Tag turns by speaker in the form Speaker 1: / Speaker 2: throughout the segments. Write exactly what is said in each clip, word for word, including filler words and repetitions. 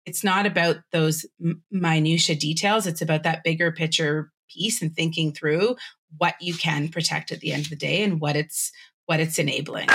Speaker 1: it's not about those m- minutia details. It's about that bigger picture piece and thinking through what you can protect at the end of the day and what it's what it's enabling.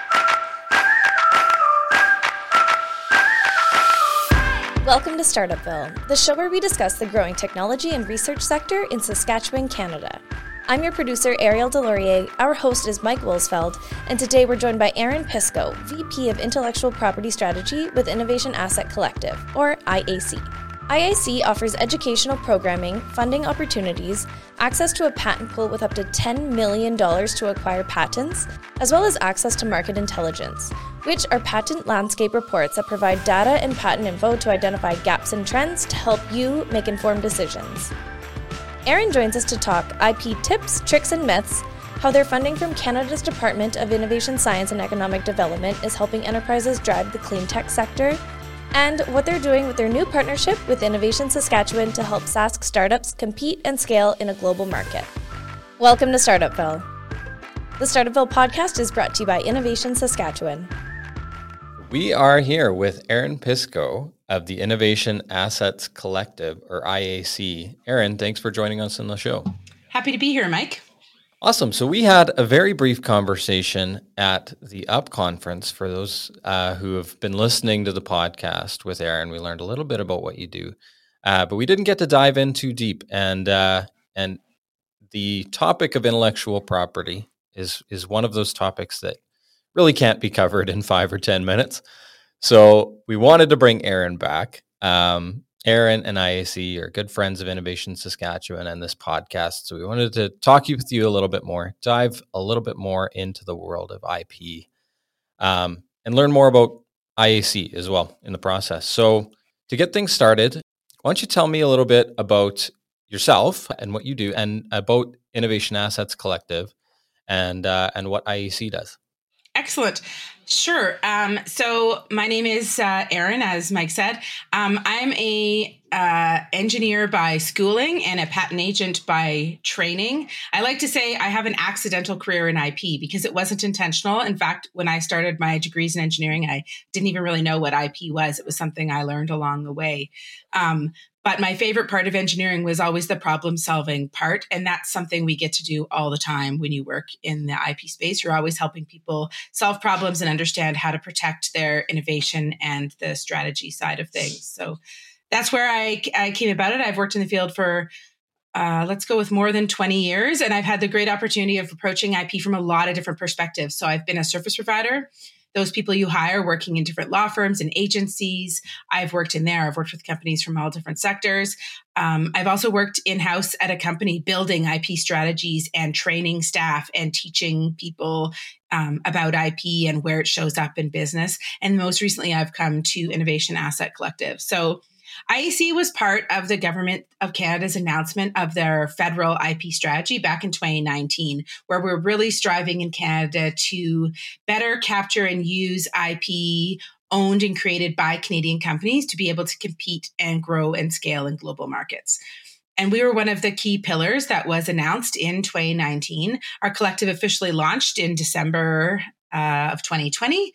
Speaker 2: Welcome to Startupville, the show where we discuss the growing technology and research sector in Saskatchewan, Canada. I'm your producer, Ariel Delorier, our host is Mike Wolsfeld, and today we're joined by Aaron Pisco, V P of Intellectual Property Strategy with Innovation Asset Collective, or I A C. I A C offers educational programming, funding opportunities, access to a patent pool with up to ten million dollars to acquire patents, as well as access to market intelligence, which are patent landscape reports that provide data and patent info to identify gaps and trends to help you make informed decisions. Aaron joins us to talk I P tips, tricks, and myths, how their funding from Canada's Department of Innovation, Science and Economic Development is helping enterprises drive the clean tech sector, and what they're doing with their new partnership with Innovation Saskatchewan to help Sask startups compete and scale in a global market. Welcome to Startupville. The Startupville podcast is brought to you by Innovation Saskatchewan.
Speaker 3: We are here with Aaron Pisco of the Innovation Assets Collective, or I A C. Aaron, thanks for joining us on the show.
Speaker 1: Happy to be here, Mike.
Speaker 3: Awesome. So we had a very brief conversation at the U P conference. For those uh, who have been listening to the podcast with Aaron, we learned a little bit about what you do, uh, but we didn't get to dive in too deep. And uh, and the topic of intellectual property is is one of those topics that really can't be covered in five or ten minutes. So we wanted to bring Aaron back. Um, Aaron and I A C are good friends of Innovation Saskatchewan and this podcast. So we wanted to talk with you a little bit more, dive a little bit more into the world of I P, um, and learn more about I A C as well in the process. So to get things started, why don't you tell me a little bit about yourself and what you do, and about Innovation Assets Collective and uh, and what I A C does?
Speaker 1: Excellent. Sure. Um, so my name is uh, Aaron, as Mike said. Um, I'm a uh, engineer by schooling and a patent agent by training. I like to say I have an accidental career in I P because it wasn't intentional. In fact, when I started my degrees in engineering, I didn't even really know what I P was. It was something I learned along the way. Um, But my favorite part of engineering was always the problem solving part. And that's something we get to do all the time when you work in the I P space. You're always helping people solve problems and understand how to protect their innovation and the strategy side of things. So that's where I, I came about it. I've worked in the field for, uh, let's go with more than twenty years. And I've had the great opportunity of approaching I P from a lot of different perspectives. So I've been a service provider. Those people you hire working in different law firms and agencies. I've worked in there. I've worked with companies from all different sectors. Um, I've also worked in-house at a company building I P strategies and training staff and teaching people um, about I P and where it shows up in business. And most recently, I've come to Innovation Asset Collective. So I A C was part of the Government of Canada's announcement of their federal I P strategy back in twenty nineteen, where we're really striving in Canada to better capture and use I P owned and created by Canadian companies to be able to compete and grow and scale in global markets. And we were one of the key pillars that was announced in twenty nineteen. Our collective officially launched in December uh, of twenty twenty.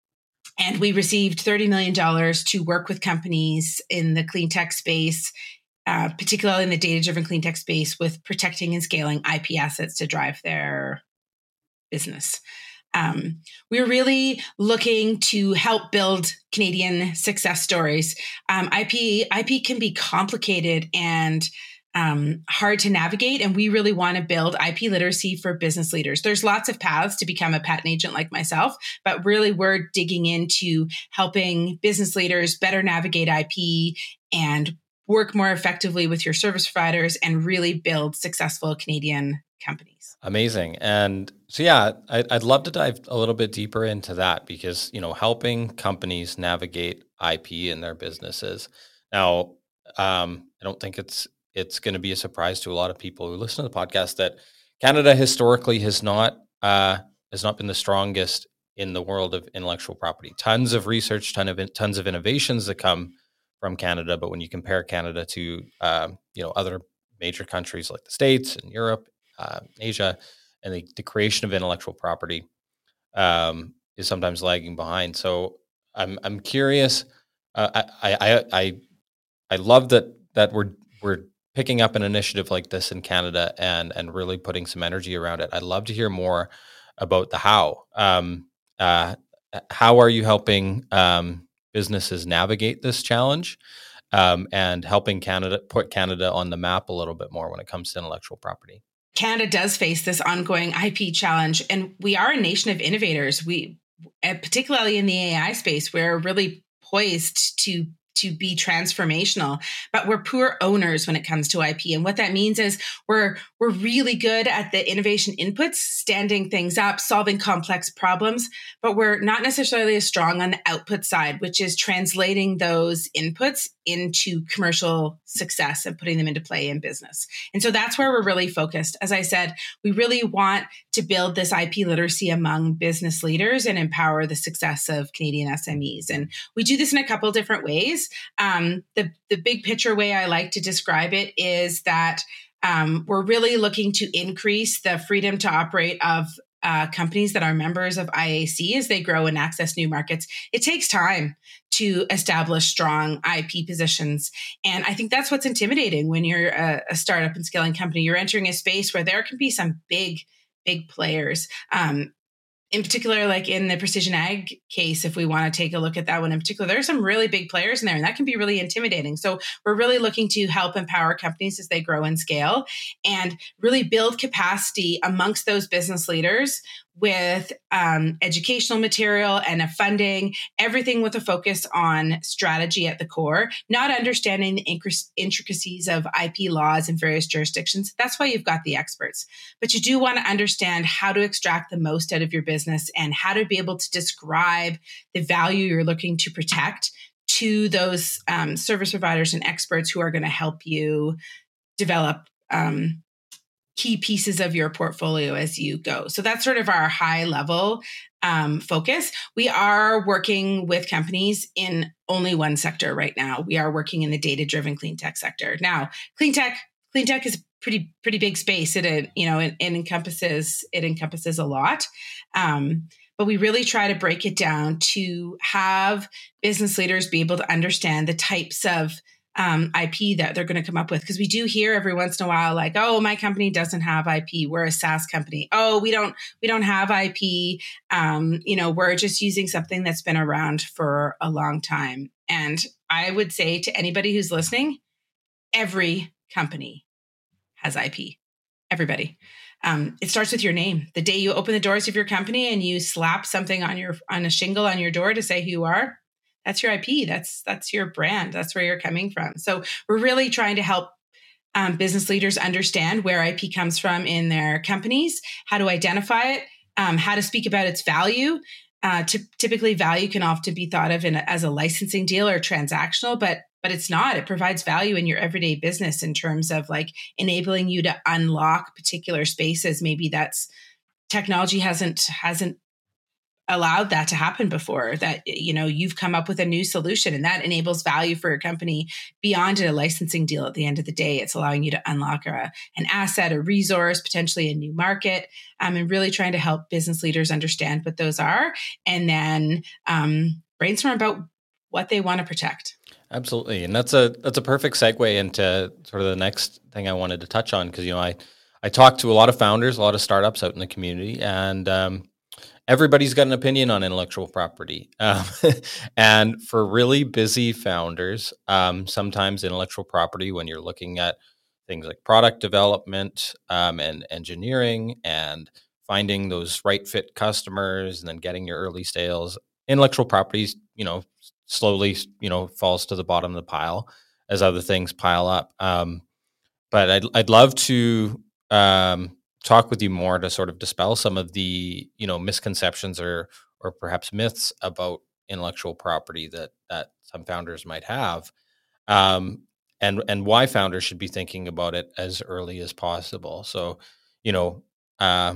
Speaker 1: And we received thirty million dollars to work with companies in the clean tech space, uh, particularly in the data-driven clean tech space, with protecting and scaling I P assets to drive their business. Um, we're really looking to help build Canadian success stories. Um, I P, I P can be complicated and Um, hard to navigate. And we really want to build I P literacy for business leaders. There's lots of paths to become a patent agent like myself, but really we're digging into helping business leaders better navigate I P and work more effectively with your service providers and really build successful Canadian companies.
Speaker 3: Amazing. And so, yeah, I'd, I'd love to dive a little bit deeper into that because, you know, helping companies navigate I P in their businesses. Now, um, I don't think it's it's going to be a surprise to a lot of people who listen to the podcast that Canada historically has not uh, has not been the strongest in the world of intellectual property. Tons of research, ton of tons of innovations that come from Canada, but when you compare Canada to um, you know other major countries like the States and Europe, uh, Asia, and the, the creation of intellectual property um, is sometimes lagging behind. So I'm I'm curious Uh, I, I I I love that that we're we're picking up an initiative like this in Canada and and really putting some energy around it. I'd love to hear more about the how. Um, uh, how are you helping um, businesses navigate this challenge, um, and helping Canada put Canada on the map a little bit more when it comes to intellectual property?
Speaker 1: Canada does face this ongoing I P challenge, and we are a nation of innovators. We, particularly in the A I space, we're really poised to to be transformational, but we're poor owners when it comes to I P. And what that means is we're we're really good at the innovation inputs, standing things up, solving complex problems, but we're not necessarily as strong on the output side, which is translating those inputs into commercial success and putting them into play in business. And so that's where we're really focused. As I said, we really want to build this I P literacy among business leaders and empower the success of Canadian S M Es. And we do this in a couple of different ways. Um, the, the big picture way I like to describe it is that um, we're really looking to increase the freedom to operate of uh, companies that are members of I A C as they grow and access new markets. It takes time to establish strong I P positions. And I think that's what's intimidating when you're a, a startup and scaling company. You're entering a space where there can be some big, big players. Um, in particular, like in the precision ag case, if we want to take a look at that one in particular, there are some really big players in there, and that can be really intimidating. So we're really looking to help empower companies as they grow and scale and really build capacity amongst those business leaders with um, educational material and a funding, everything with a focus on strategy at the core, not understanding the intricacies of I P laws in various jurisdictions. That's why you've got the experts. But you do want to understand how to extract the most out of your business and how to be able to describe the value you're looking to protect to those um, service providers and experts who are going to help you develop um, key pieces of your portfolio as you go. So that's sort of our high level um, focus. We are working with companies in only one sector right now. We are working in the data-driven clean tech sector. Now, clean tech, clean tech is a pretty pretty big space. It you know it, it encompasses it encompasses a lot. Um, but we really try to break it down to have business leaders be able to understand the types of Um, I P that they're going to come up with. Because we do hear every once in a while, like, oh, my company doesn't have I P. We're a SaaS company. Oh, we don't, we don't have I P. Um, you know, we're just using something that's been around for a long time. And I would say to anybody who's listening, every company has I P. Everybody. Um, it starts with your name. The day you open the doors of your company and you slap something on your on a shingle on your door to say who you are, that's your I P. That's that's your brand. That's where you're coming from. So we're really trying to help um, business leaders understand where I P comes from in their companies, how to identify it, um, how to speak about its value. Uh, t- typically, value can often be thought of in a, as a licensing deal or transactional, but but it's not. It provides value in your everyday business in terms of like enabling you to unlock particular spaces. Maybe that's technology hasn't hasn't allowed that to happen before, that, you know, you've come up with a new solution and that enables value for your company beyond a licensing deal. At the end of the day, it's allowing you to unlock a, an asset, a resource, potentially a new market, um, and really trying to help business leaders understand what those are and then um, brainstorm about what they want to protect.
Speaker 3: Absolutely. And that's a that's a perfect segue into sort of the next thing I wanted to touch on, because, you know, I, I talk to a lot of founders, a lot of startups out in the community, and um, everybody's got an opinion on intellectual property. Um, and for really busy founders, um, sometimes intellectual property, when you're looking at things like product development um, and engineering and finding those right fit customers and then getting your early sales, intellectual properties, you know, slowly, you know, falls to the bottom of the pile as other things pile up. Um, but I'd, I'd love to um, talk with you more to sort of dispel some of the, you know, misconceptions or or perhaps myths about intellectual property that that some founders might have, um, and and why founders should be thinking about it as early as possible. So, you know, uh,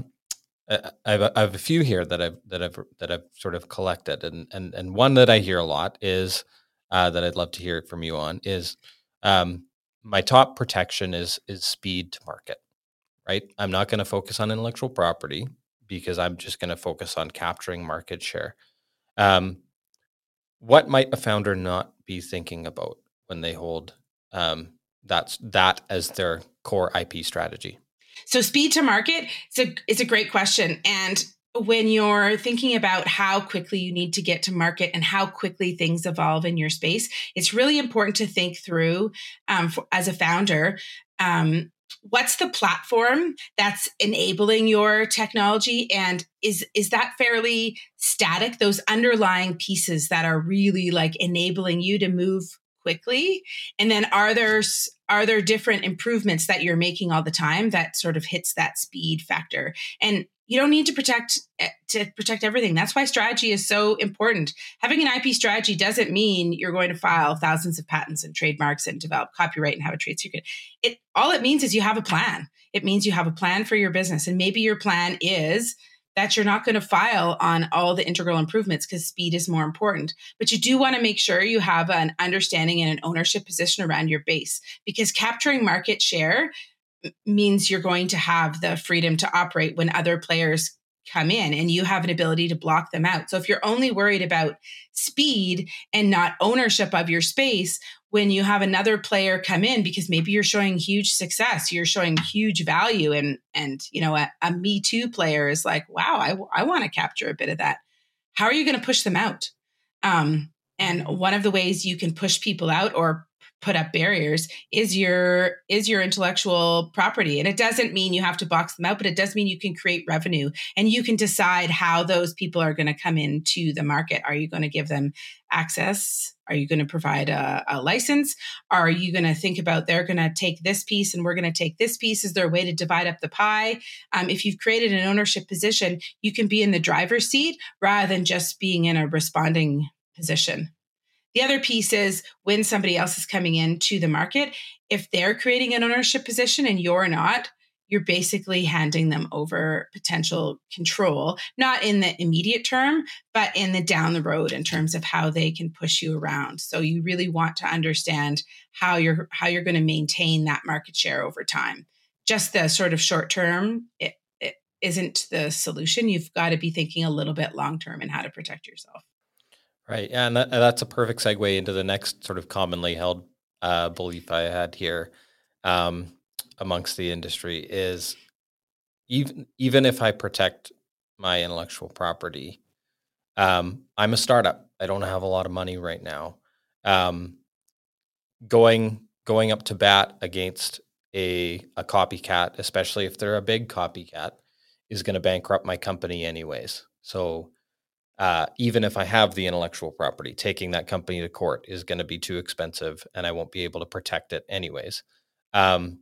Speaker 3: I have, a, I have a few here that I've that I've that I've sort of collected, and and and one that I hear a lot is uh, that I'd love to hear from you on is um, my top protection is is speed to market. Right, I'm not going to focus on intellectual property because I'm just going to focus on capturing market share. Um, what might a founder not be thinking about when they hold um, that's that as their core I P strategy?
Speaker 1: So speed to market, it's a, it's a great question. And when you're thinking about how quickly you need to get to market and how quickly things evolve in your space, it's really important to think through um, for, as a founder, um, what's the platform that's enabling your technology? And is, is that fairly static? Those underlying pieces that are really like enabling you to move quickly. And then are there, are there different improvements that you're making all the time that sort of hits that speed factor? And you don't need to protect to protect everything. That's why strategy is so important. Having an I P strategy doesn't mean you're going to file thousands of patents and trademarks and develop copyright and have a trade secret. It all it means is you have a plan. It means you have a plan for your business. And maybe your plan is that you're not going to file on all the integral improvements because speed is more important. But you do want to make sure you have an understanding and an ownership position around your base, because capturing market share means you're going to have the freedom to operate when other players come in, and you have an ability to block them out. So if you're only worried about speed and not ownership of your space, when you have another player come in, because maybe you're showing huge success, you're showing huge value, and, and you know, a, a Me Too player is like, wow, I, I want to capture a bit of that. How are you going to push them out? Um, and one of the ways you can push people out or put up barriers is your is your intellectual property. And it doesn't mean you have to box them out, but it does mean you can create revenue, and you can decide how those people are going to come into the market. Are you going to give them access? Are you going to provide a, a license? Are you going to think about they're going to take this piece and we're going to take this piece? Is there a way to divide up the pie? Um, if you've created an ownership position, you can be in the driver's seat rather than just being in a responding position. The other piece is when somebody else is coming into the market, if they're creating an ownership position and you're not, you're basically handing them over potential control, not in the immediate term, but in the down the road in terms of how they can push you around. So you really want to understand how you're how you're going to maintain that market share over time. Just the sort of short term, it, it isn't the solution. You've got to be thinking a little bit long term and how to protect yourself.
Speaker 3: Right. Yeah, and that, that's a perfect segue into the next sort of commonly held uh, belief I had here um, amongst the industry is even even if I protect my intellectual property, um, I'm a startup. I don't have a lot of money right now. Um, going going up to bat against a a copycat, especially if they're a big copycat, is going to bankrupt my company anyways. So Uh, even if I have the intellectual property, taking that company to court is going to be too expensive and I won't be able to protect it anyways. Um,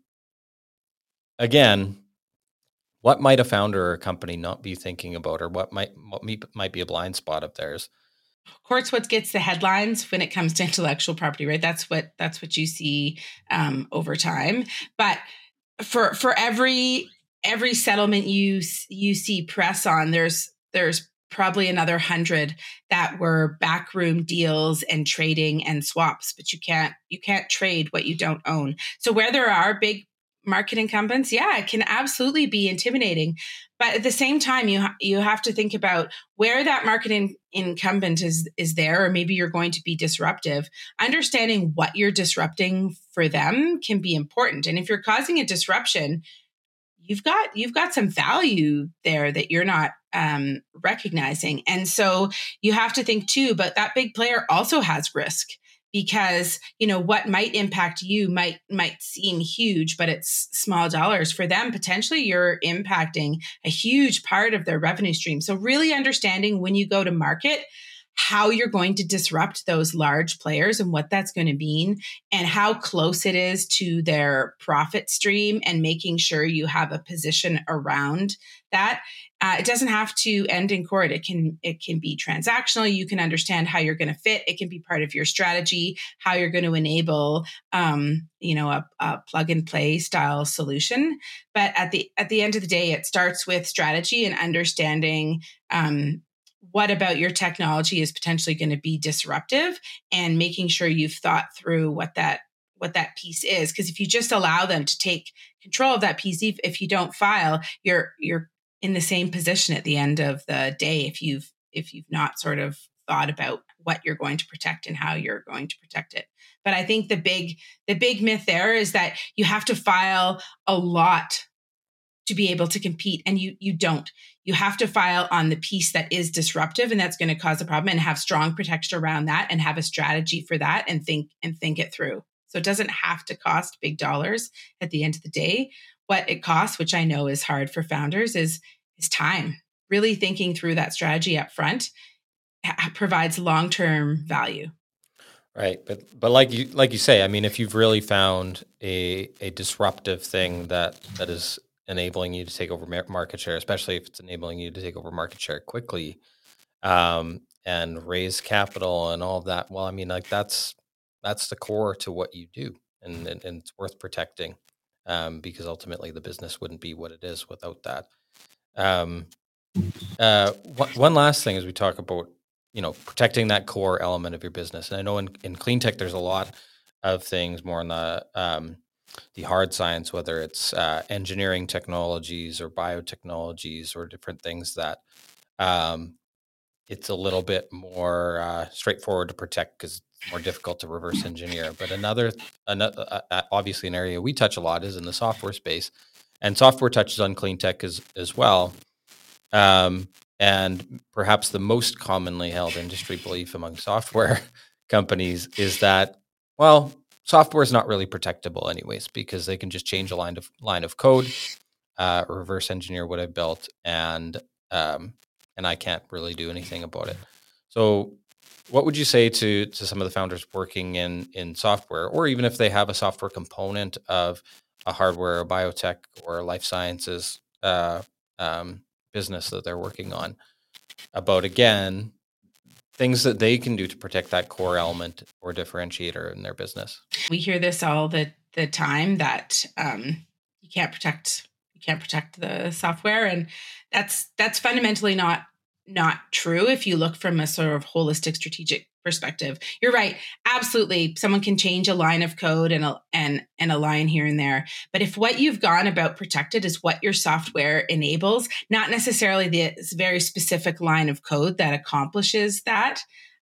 Speaker 3: again, what might a founder or a company not be thinking about, or what might what might be a blind spot of theirs?
Speaker 1: Court's what gets the headlines when it comes to intellectual property, right? That's what that's what you see um, over time. But for for every every settlement you you see press on, there's there's probably another hundred that were backroom deals and trading and swaps, but you can't, you can't trade what you don't own. So where there are big market incumbents, yeah, it can absolutely be intimidating. But at the same time, you, ha- you have to think about where that market in- incumbent is, is there, or maybe you're going to be disruptive. Understanding what you're disrupting for them can be important. And if you're causing a disruption, you've got you've got some value there that you're not um, recognizing. And so you have to think too, but that big player also has risk, because, you know, what might impact you might might seem huge, but it's small dollars. For them, potentially you're impacting a huge part of their revenue stream. So really understanding when you go to market, how you're going to disrupt those large players and what that's going to mean, and how close it is to their profit stream, and making sure you have a position around that. Uh, it doesn't have to end in court. It can it can be transactional. You can understand how you're going to fit. It can be part of your strategy, how you're going to enable, um, you know, a, a plug and play style solution. But at the at the end of the day, it starts with strategy and understanding Um, what about your technology is potentially going to be disruptive, and making sure you've thought through what that what that piece is. Because if you just allow them to take control of that piece, if, if you don't file, you're you're in the same position at the end of the day if you've if you've not sort of thought about what you're going to protect and how you're going to protect it. But I think the big the big myth there is that you have to file a lot to be able to compete, and you you don't. You have to file on the piece that is disruptive and that's going to cause a problem, and have strong protection around that, and have a strategy for that, and think and think it through. So it doesn't have to cost big dollars at the end of the day. What it costs, which I know is hard for founders, is is time. Really thinking through that strategy up front ha- provides long-term value.
Speaker 3: Right, but but like you like you say, I mean, if you've really found a a disruptive thing that that is enabling you to take over mar- market share, especially if it's enabling you to take over market share quickly, um, and raise capital and all of that. Well, I mean, like that's that's the core to what you do, and and, and it's worth protecting, um, because ultimately the business wouldn't be what it is without that. Um, uh, one, one last thing as we talk about, you know, protecting that core element of your business. And I know in, in clean tech, there's a lot of things more on the um, the hard science, whether it's uh, engineering technologies or biotechnologies or different things that um, it's a little bit more uh, straightforward to protect because it's more difficult to reverse engineer. But another, another uh, obviously an area we touch a lot is in the software space, and software touches on clean tech as as well. Um, and perhaps the most commonly held industry belief among software companies is that, well, software is not really protectable anyways, because they can just change a line of line of code, uh, reverse engineer what I've built, and um, and I can't really do anything about it. So what would you say to to some of the founders working in in software, or even if they have a software component of a hardware, or biotech, or life sciences uh, um, business that they're working on, about, again, things that they can do to protect that core element or differentiator in their business?
Speaker 1: We hear this all the the time that um, you can't protect you can't protect the software, and that's that's fundamentally not not true. If you look from a sort of holistic strategic perspective, you're right. Absolutely, someone can change a line of code and a, and and a line here and there. But if what you've gone about protected is what your software enables, not necessarily the very specific line of code that accomplishes that,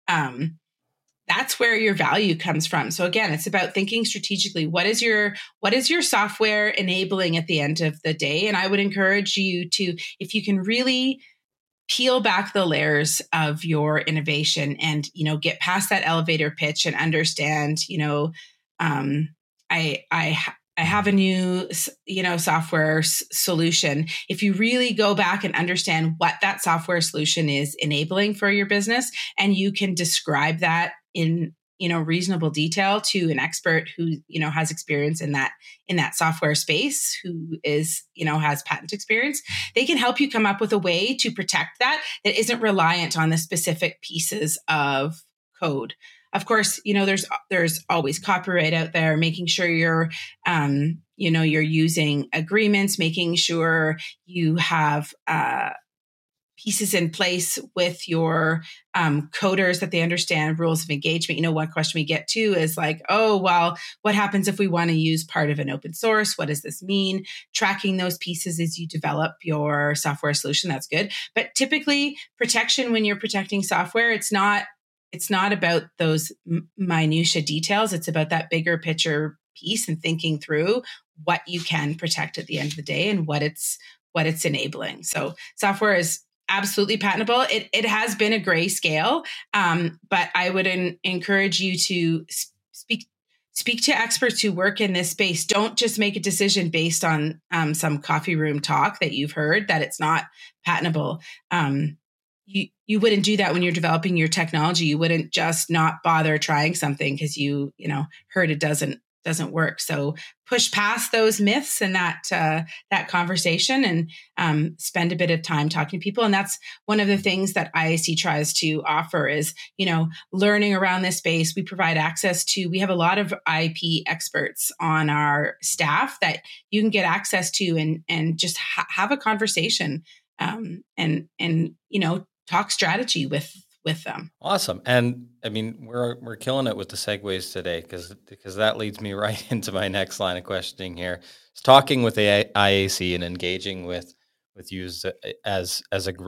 Speaker 1: um, that's where your value comes from. So again, it's about thinking strategically. What is your what is your software enabling at the end of the day? And I would encourage you to, if you can really peel back the layers of your innovation and, you know, get past that elevator pitch and understand, you know, um, I, I, I have a new, you know, software s- solution. If you really go back and understand what that software solution is enabling for your business, and you can describe that in, you know, reasonable detail to an expert who, you know, has experience in that, in that software space, who is, you know, has patent experience, they can help you come up with a way to protect that, that isn't reliant on the specific pieces of code. Of course, you know, there's, there's always copyright out there, making sure you're, um, you know, you're using agreements, making sure you have, uh, pieces in place with your um, coders, that they understand rules of engagement. You know, one question we get too is like, oh, well, what happens if we want to use part of an open source? What does this mean? Tracking those pieces as you develop your software solution, that's good. But typically protection, when you're protecting software, it's not, it's not about those m- minutia details. It's about that bigger picture piece and thinking through what you can protect at the end of the day and what it's, what it's enabling. So software is absolutely patentable. It it has been a gray scale, um, but I would en- encourage you to speak speak to experts who work in this space. Don't just make a decision based on um, some coffee room talk that you've heard that it's not patentable. Um, you you wouldn't do that when you're developing your technology. You wouldn't just not bother trying something because you you know heard it doesn't doesn't work. So push past those myths and that uh, that conversation, and um, spend a bit of time talking to people. And that's one of the things that I A C tries to offer is, you know, learning around this space. We provide access to, we have a lot of I P experts on our staff that you can get access to and and just ha- have a conversation um, and and you know talk strategy with with them.
Speaker 3: Awesome. And I mean, we're we're killing it with the segues today, because because that leads me right into my next line of questioning here. It's talking with the I A C and engaging with with you as as, as a group.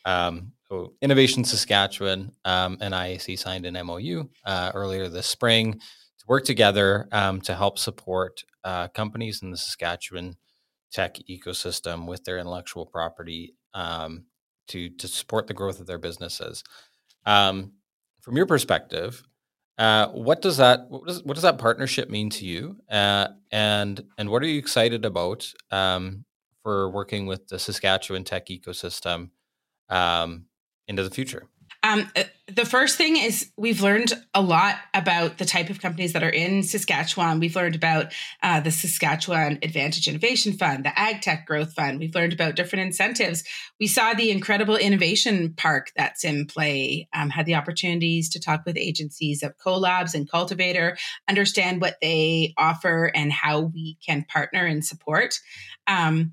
Speaker 3: Um, so Innovation Saskatchewan um, and I A C signed an M O U uh, earlier this spring to work together um, to help support uh, companies in the Saskatchewan tech ecosystem with their intellectual property um, to to support the growth of their businesses. Um, from your perspective, uh, what does that what does what does that partnership mean to you? Uh, and and what are you excited about um, for working with the Saskatchewan tech ecosystem um, into the future?
Speaker 1: Um, uh, the first thing is we've learned a lot about the type of companies that are in Saskatchewan. We've learned about uh, the Saskatchewan Advantage Innovation Fund, the Ag Tech Growth Fund. We've learned about different incentives. We saw the incredible innovation park that's in play, um, had the opportunities to talk with agencies of Collabs and Cultivator, understand what they offer and how we can partner and support. Um,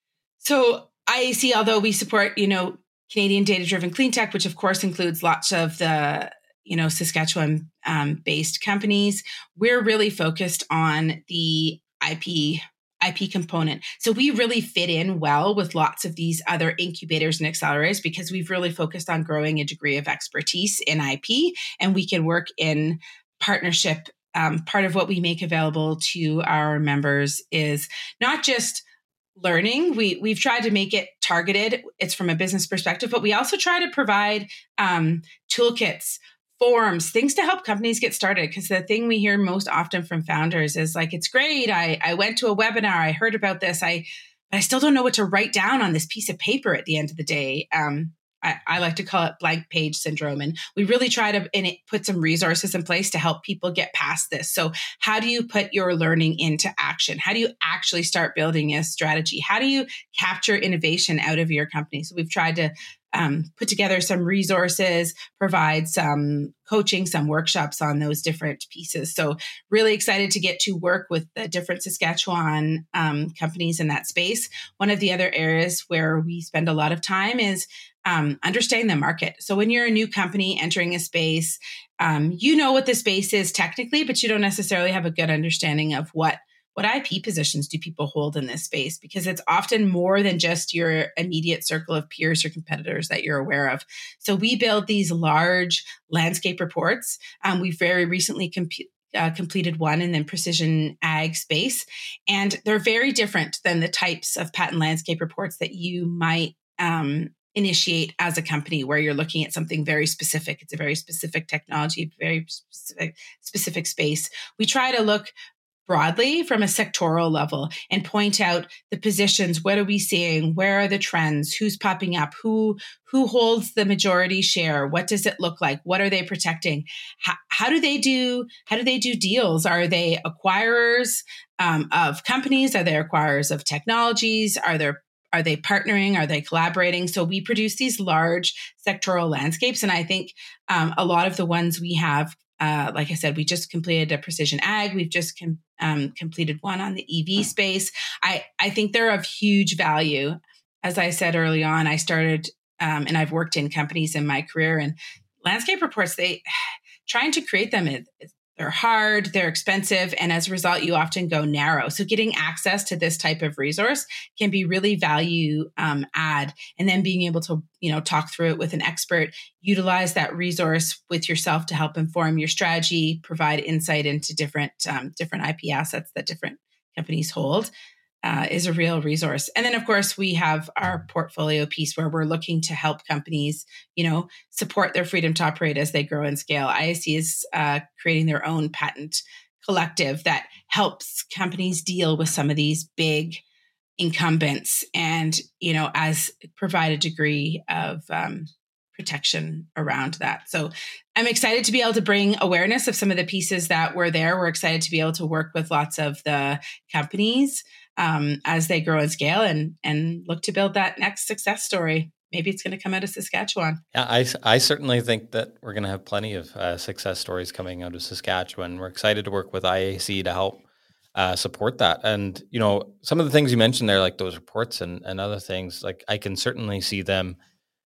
Speaker 1: so I A C, although we support, you know, Canadian data-driven clean tech, which of course includes lots of the, you know, Saskatchewan um, based companies, we're really focused on the I P I P component. So we really fit in well with lots of these other incubators and accelerators because we've really focused on growing a degree of expertise in I P, and we can work in partnership. Um, part of what we make available to our members is not just learning. We we've tried to make it targeted. It's from a business perspective, but we also try to provide um, toolkits, forums, things to help companies get started. Because the thing we hear most often from founders is like, "It's great. I I went to a webinar. I heard about this. I but I still don't know what to write down on this piece of paper at the end of the day." Um, I, I like to call it blank page syndrome. And we really try to and it, put some resources in place to help people get past this. So how do you put your learning into action? How do you actually start building a strategy? How do you capture innovation out of your company? So we've tried to um, put together some resources, provide some coaching, some workshops on those different pieces. So really excited to get to work with the different Saskatchewan um, companies in that space. One of the other areas where we spend a lot of time is um, understanding the market. So when you're a new company entering a space, um, you know what the space is technically, but you don't necessarily have a good understanding of what What I P positions do people hold in this space? Because it's often more than just your immediate circle of peers or competitors that you're aware of. So we build these large landscape reports. Um, we very recently comp- uh, completed one in the precision ag space, and they're very different than the types of patent landscape reports that you might um, initiate as a company, where you're looking at something very specific. It's a very specific technology, very specific, specific space. We try to look broadly from a sectoral level and point out the positions. What are we seeing? Where are the trends? Who's popping up? Who who holds the majority share? What does it look like? What are they protecting? How, how do they do? How do they do deals? Are they acquirers um, of companies? Are they acquirers of technologies? Are there Are they partnering? Are they collaborating? So we produce these large sectoral landscapes, and I think um, a lot of the ones we have. Uh, like I said, we just completed a precision ag. We've just com- um, completed one on the E V space. I, I think they're of huge value. As I said early on, I started um, and I've worked in companies in my career, and landscape reports, they trying to create them, it, they're hard, they're expensive, and as a result, you often go narrow. So getting access to this type of resource can be really value um, add, and then being able to, you know, talk through it with an expert, utilize that resource with yourself to help inform your strategy, provide insight into different um, different I P assets that different companies hold. Uh, is a real resource. And then, of course, we have our portfolio piece where we're looking to help companies, you know, support their freedom to operate as they grow and scale. I A C is uh, creating their own patent collective that helps companies deal with some of these big incumbents and, you know, as provide a degree of um, protection around that. So I'm excited to be able to bring awareness of some of the pieces that were there. We're excited to be able to work with lots of the companies um, as they grow and scale and, and look to build that next success story. Maybe it's going to come out of Saskatchewan.
Speaker 3: Yeah, I, I certainly think that we're going to have plenty of uh, success stories coming out of Saskatchewan. We're excited to work with I A C to help uh, support that. And, you know, some of the things you mentioned there, like those reports and, and other things, like I can certainly see them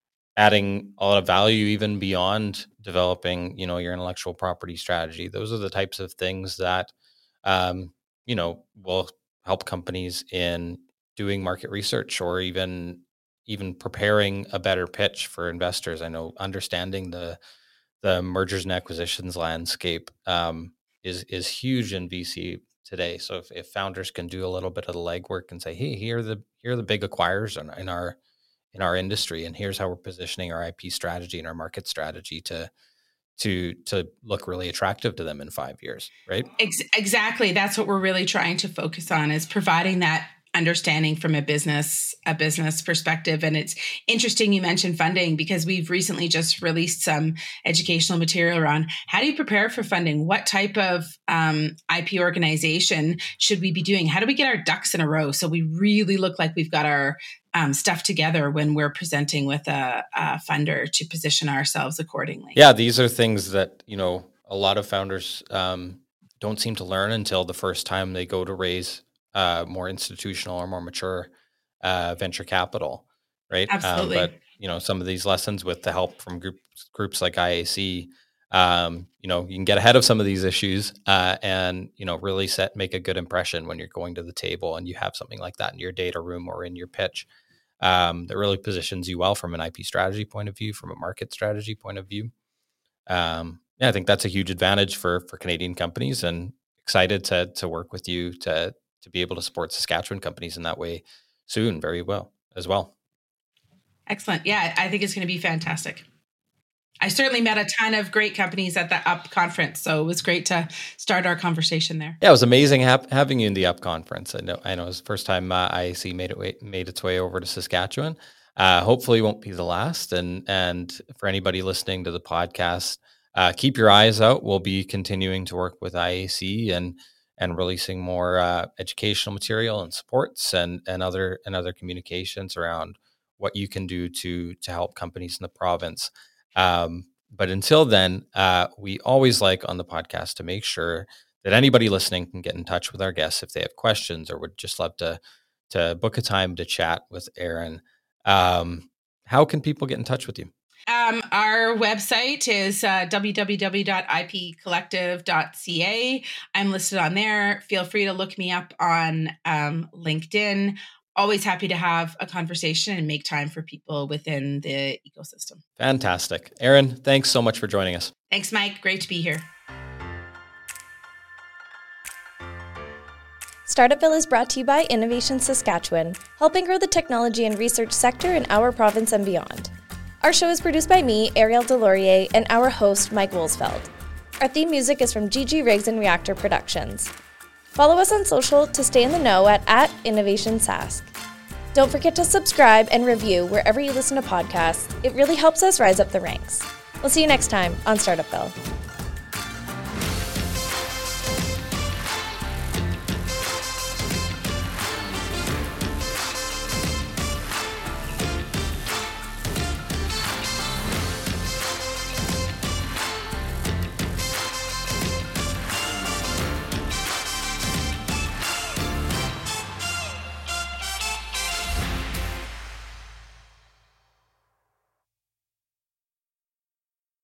Speaker 3: adding a lot of value even beyond developing, you know, your intellectual property strategy. Those are the types of things that, um, you know, will help companies in doing market research or even, even preparing a better pitch for investors. I know understanding the the mergers and acquisitions landscape um, is is huge in V C today. So if, if founders can do a little bit of the legwork and say, hey, here are the here are the big acquirers in, in our in our industry, and here's how we're positioning our I P strategy and our market strategy to to to look really attractive to them in five years, right?
Speaker 1: Ex- exactly. That's what we're really trying to focus on, is providing that understanding from a business a business perspective. And it's interesting you mentioned funding, because we've recently just released some educational material around how do you prepare for funding? What type of um, I P organization should we be doing? How do we get our ducks in a row so we really look like we've got our um, stuff together when we're presenting with a, a funder, to position ourselves accordingly?
Speaker 3: Yeah, these are things that, you know, a lot of founders um, don't seem to learn until the first time they go to raise Uh, more institutional or more mature uh, venture capital, right?
Speaker 1: Absolutely.
Speaker 3: Um, but you know, some of these lessons with the help from groups groups like I A C, um, you know, you can get ahead of some of these issues uh, and you know really set make a good impression when you're going to the table and you have something like that in your data room or in your pitch um, that really positions you well from an I P strategy point of view, from a market strategy point of view. Um, yeah, I think that's a huge advantage for for Canadian companies, and excited to to work with you to. to be able to support Saskatchewan companies in that way soon, very well as well.
Speaker 1: Excellent. Yeah, I think it's going to be fantastic. I certainly met a ton of great companies at the U P conference, so it was great to start our conversation there.
Speaker 3: Yeah, it was amazing ha- having you in the U P conference. I know, I know, it was the first time uh, I A C made it way, made its way over to Saskatchewan. Uh, hopefully, it won't be the last. And and for anybody listening to the podcast, uh, keep your eyes out. We'll be continuing to work with I A C and. and releasing more uh, educational material and supports and and other and other communications around what you can do to to help companies in the province. Um, but until then, uh, we always like on the podcast to make sure that anybody listening can get in touch with our guests if they have questions or would just love to to book a time to chat with Erin. Um, how can people get in touch with you?
Speaker 1: Um, our website is uh, w w w dot i p collective dot c a. I'm listed on there. Feel free to look me up on um, LinkedIn. Always happy to have a conversation and make time for people within the ecosystem.
Speaker 3: Fantastic. Erin, thanks so much for joining us.
Speaker 1: Thanks, Mike. Great to be here.
Speaker 2: Startupville is brought to you by Innovation Saskatchewan, helping grow the technology and research sector in our province and beyond. Our show is produced by me, Ariel Delorier, and our host, Mike Woolsfeld. Our theme music is from Gigi Riggs and Reactor Productions. Follow us on social to stay in the know at, at InnovationSask. Don't forget to subscribe and review wherever you listen to podcasts. It really helps us rise up the ranks. We'll see you next time on Startupville.